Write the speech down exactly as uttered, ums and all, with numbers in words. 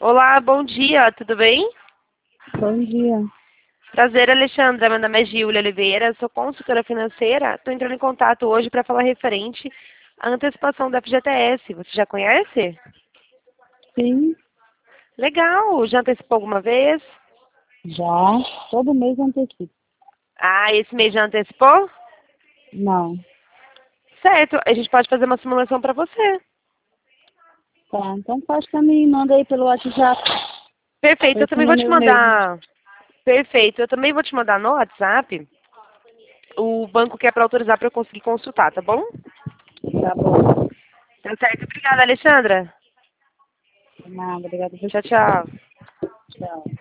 Olá, bom dia, tudo bem? Bom dia. Prazer, Alexandra. Meu nome é Giulia Oliveira, sou consultora financeira. Estou entrando em contato hoje para falar referente à antecipação da F G T S. Você já conhece? Sim, Legal, já antecipou alguma vez? já. Todo mês antecipo. Ah, esse mês já antecipou? Não. Certo, a gente pode fazer uma simulação para você. Tá, então faz pra mim, manda aí pelo WhatsApp. Perfeito, eu Esse também vou te número mesmo. mandar. Perfeito, eu também vou te mandar no WhatsApp o banco que é para autorizar para eu conseguir consultar, tá bom? Tá bom. Tá certo, obrigada, Alexandra. Nada, obrigada a Tchau, você. tchau. Tchau.